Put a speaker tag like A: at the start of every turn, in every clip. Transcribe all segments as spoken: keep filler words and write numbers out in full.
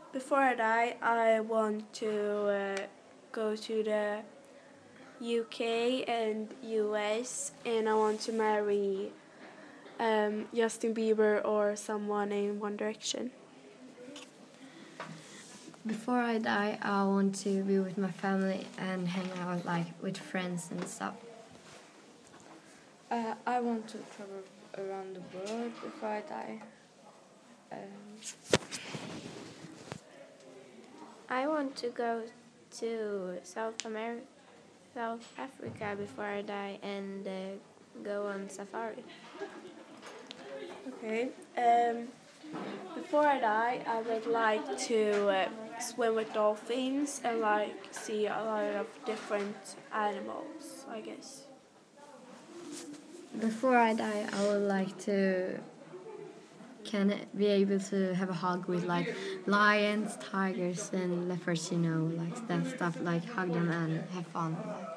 A: Before I die, I want to uh, go to the U K and U S, and I want to marry um, Justin Bieber or someone in One Direction.
B: Before I die, I want to be with my family and hang out like with friends and stuff.
C: Uh, I want to travel around the world before I die. Um,
D: I want to go to South America, South Africa before I die and uh, go on safari.
A: Okay. Um, before I die, I would like to uh, swim with dolphins and like see a lot of different animals, I guess.
B: Before I die, I would like to can be able to have a hug with like lions, tigers, and leopards. You know, like that stuff. Like hug them and have fun.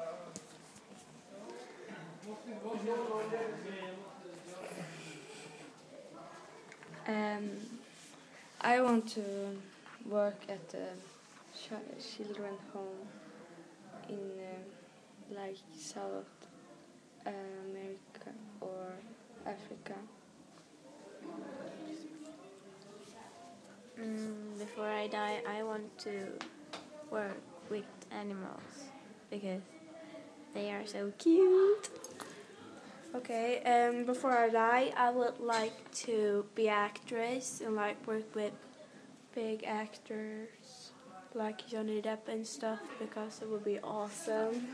C: um, I want to work at the ch- children home in uh, like South America or Africa.
D: Mm, before I die, I want to work with animals because they are so cute.
A: Okay, um, before I die, I would like to be actress and like work with big actors like Johnny Depp and stuff because it would be awesome.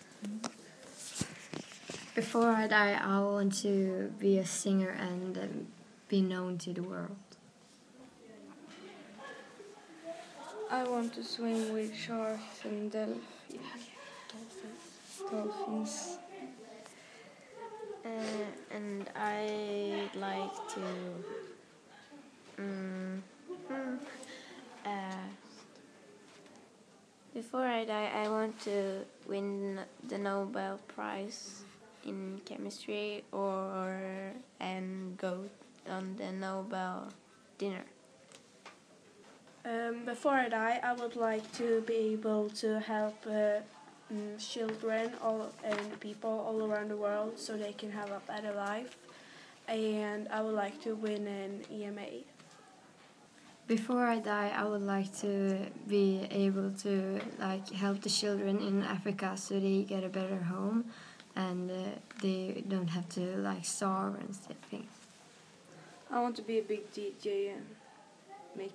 B: Before I die, I want to be a singer and um, be known to the world.
C: I want to swim with sharks and delphi- dolphins. dolphins.
D: Uh, and I like to um, hmm, uh, before I die, I want to win the Nobel Prize in chemistry or and go on the Nobel dinner.
A: Um, before I die, I would like to be able to help uh, mm, children all, and people all around the world so they can have a better life. And I would like to win an E M A.
B: Before I die, I would like to be able to like help the children in Africa so they get a better home, and uh, they don't have to like starve and stuff.
C: I want to be a big D J and